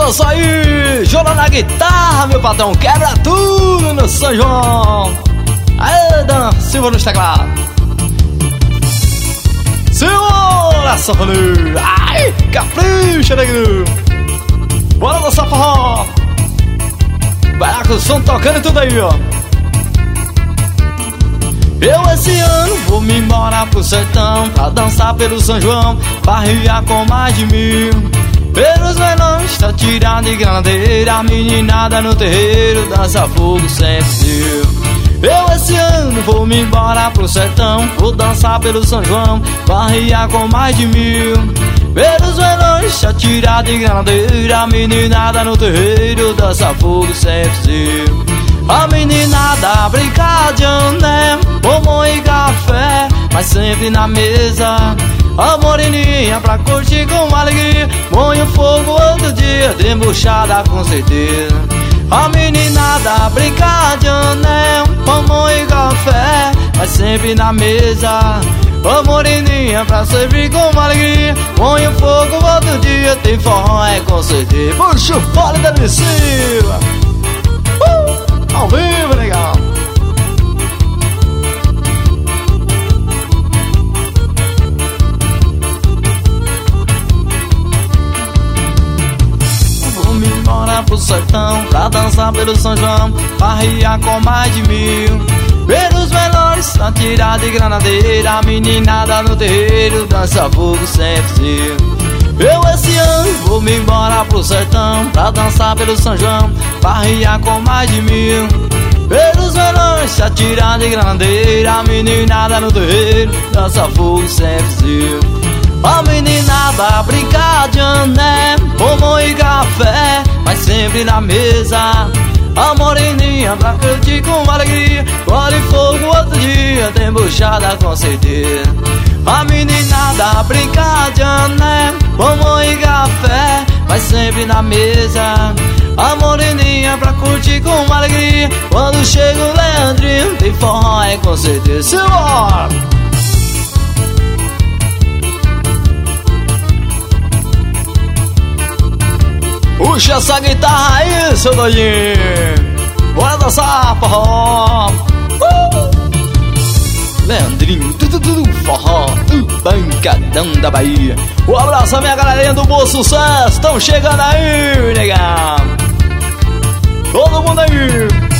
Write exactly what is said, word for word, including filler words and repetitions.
dançar aí, Jola na guitarra, meu patrão, quebra tudo no São João. Aê, Dana Silva nos teclados. Senhora sanfoneira, ai, capricha, negro. Bora dançar forró. Vai lá com o som tocando e tudo aí, ó. Eu esse ano vou me embora pro sertão pra dançar pelo São João, barriar com mais de mil. Pelos melões, tá tirada de granadeira, a meninada no terreiro dança fogo sem fio. Eu esse ano vou me embora pro sertão, vou dançar pelo São João, barriar com mais de mil. Pelos melões, tá tirada de granadeira, a meninada no terreiro dança fogo sem fio. A meninada brinca de ané, bombom e café, mas sempre na mesa. A moreninha pra curtir com alegria, põe o fogo outro dia, debuchada com certeza. A meninada brinca de anel, bombom e café, mas sempre na mesa. A moreninha pra servir com alegria, põe o fogo outro dia, tem forró é com certeza. Puxa o fole da Silva, uh, ao vivo, legal. Pro sertão, pra dançar pelo São João, barriar com mais de mil. Pelos melhores, tá tirada de granadeira, a meninada no terreiro dança fogo sem fio. Eu esse ano vou me embora pro sertão, pra dançar pelo São João, barriar com mais de mil. Pelos melhores, tá tirada de granadeira, a meninada no terreiro dança fogo sem fio. A meninada brinca de ané, bombom e café, mas sempre na mesa. A moreninha pra curtir com alegria, olha fogo outro dia, tem buchada com certeza. A meninada brinca de ané, bombom e café, mas sempre na mesa. A moreninha pra curtir com alegria, quando chega o Leandrinho, tem forró é com certeza. Simbora! Puxa essa guitarra aí, seu doidinho. Bora dançar forró. uh! Leandrinho, tudo, tudo, forró, uh, pancadão da Bahia. Um abraço a minha galerinha do Bom Sucesso, tão chegando aí, negão. Todo mundo aí.